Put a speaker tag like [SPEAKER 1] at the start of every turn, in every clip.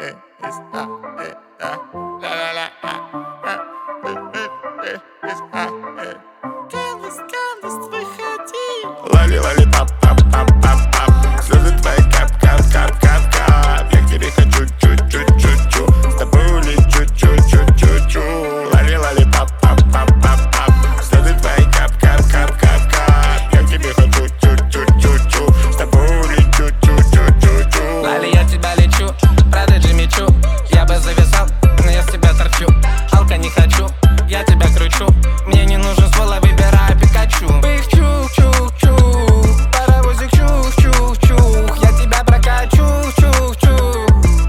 [SPEAKER 1] Лови, лови, пап, пап, пап, пап, пап. Слезы твои кап, кап, кап, кап, кап. Я к тебе хочу чу-чу-чу-чу-чу. С тобой улечу чу-чу-чу-чу. Лови, лови, пап, пап, пап, пап, пап. Слезы твои кап, кап, кап, кап, кап. Я к тебе хочу чу-чу-чу-чу. С тобой улечу чу-чу-чу-чу.
[SPEAKER 2] Лали, я тебя лечу, правда Джимми Чу. Я бы зависал, но я с тебя торчу. Алка не хочу, я тебя кручу. Мне не нужен ствол, а выбираю Пикачу. Их чух-чух-чух, паровозик чух-чух-чух. Я тебя прокачу, чух-чух.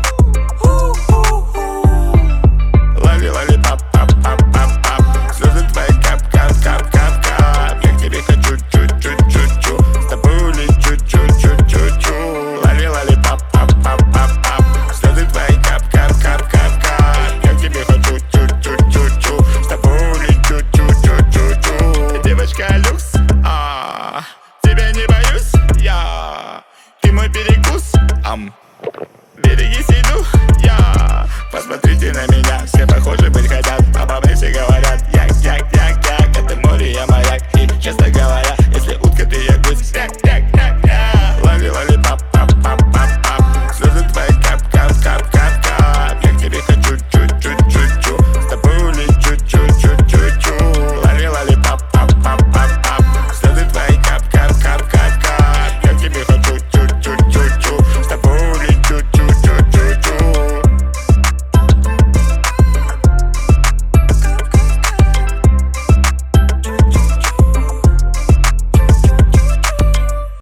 [SPEAKER 1] Лови, лови, пап, пап, пап, пап, пап. Слезы твои кап, кап, кап, кап, кап. Я к тебе хочу чу-чу-чу-чу. С тобой улечу чу-чу-чу-чу. Лови, лови, пап, пап, пап, пап, пап. Слезы твои кап, кап, кап, кап, кап. Я к тебе хочу чу-чу-чу-чу. С тобой улечу чу-чу-чу-чу. Девочка люкс, тебя не боюсь я. Ты мой перекус, берегись, иду я. Посмотрите на меня.